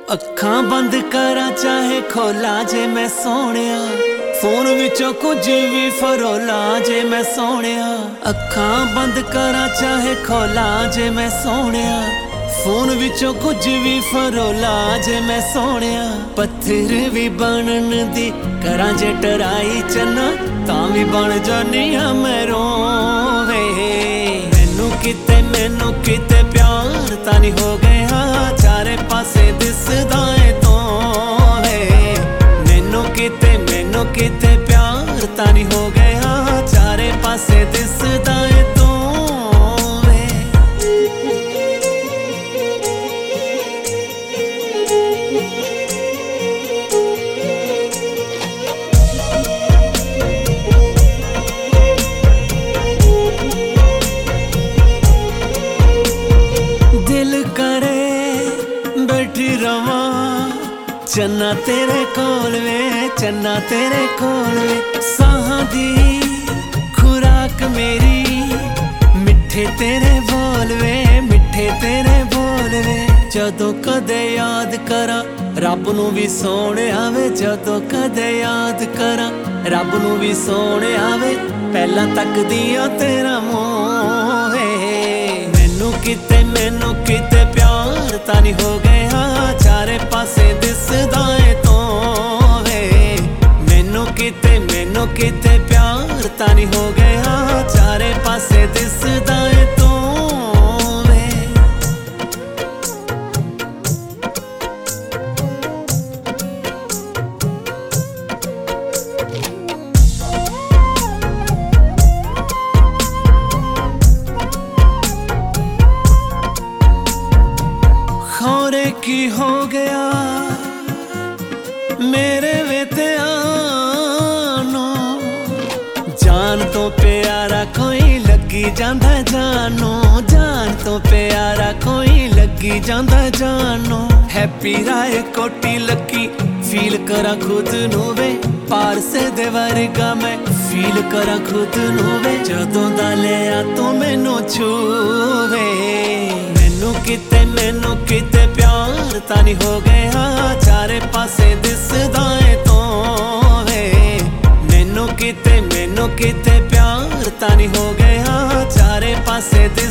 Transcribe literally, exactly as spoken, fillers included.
ਅੱਖਾਂ ਬੰਦ ਕਰਾਂ ਚਾਹੇ ਖੋਲਾ ਜੇ ਮੈਂ ਸੋਹਣਿਆ, ਫੋਨ ਵਿੱਚੋਂ ਕੁਝ ਵੀ ਫਰੋਲਾ ਜੇ ਮੈਂ ਸੋਹਣਿਆ। ਅੱਖਾਂ ਬੰਦ ਕਰਾਂ ਚਾਹੇ ਖੋਲਾ ਜੇ ਮੈਂ ਸੋਹਣਿਆ, ਫੋਨ ਵਿੱਚੋਂ ਕੁਝ ਵੀ ਫਰੋਲਾ ਜੇ ਮੈਂ ਸੋਹਣਿਆ। ਪੱਥਰ ਵੀ ਬਣਨ ਦੀ ਕਰਾਂ ਜੇ ਟਰਾਈ ਚੰਨਾ, ਤਾਂ ਵੀ ਬਣ ਜਾਨੀ ਆ ਮੈਂ ਰੋਵੇ। ਮੈਨੂੰ ਕਿਤੇ ਮੈਨੂੰ ਕਿਤੇ ਪਿਆਰ ਤਾਂ ਨਹੀਂ ਹੋ ਗਿਆ, ਚਾਰੇ ਪਾਸੇ ਦਿਸਦਾ ਏ ਤੂੰ ਵੇ। ਮੈਨੂੰ ਕਿਤੇ ਮੈਨੂੰ ਕਿਤੇ ਪਿਆਰ ਤਾਂ ਨਹੀਂ ਹੋ ਗਿਆ, ਚਾਰੇ ਪਾਸੇ ਦਿਸਦਾ ਏ ਤੂੰ ਵੇ। ਦਿਲ ਕਰੇ बैठी रवा चन्ना तेरे कोल वे, चन्ना तेरे कोल वे। साहां दी खुराक मेरी मिठे तेरे बोल वे, मिठे तेरे बोल वे। जदों कदे याद करा रब नूं भी सोहणिया वे, जदों कदे याद करा रब नूं भी सोहणिया वे। पहलां तकदियां तेरा मूंह वे। मैनू किते मैनू किते प्यार तां नहीं हो गया, चारे पासे दिसदा ए तूं वे। मैनू किते मैनू किते प्यार तां नहीं हो गया, चारे पासे दिसदा ए तूं वे। खौरे की हो गया मेरे वेत्यानो, जान तो प्यारा कोई लगी जांदा जानो, जान तो प्यारा कोई लगी जांदा जानो। हैप्पी राय कोटी लकी फील करा खुद नूं वे, पारसे दे वर्गा मैं फील करा खुद नूं वे। जदों दा लिया तू मैनू छूवे, मैनू किते मैनू किते प्यार तां नहीं हो गया, चारे पासे दिसदा ए तूं वे। मैनू किते मैनू किते प्यार तां नहीं हो गया, चारे पासे दिस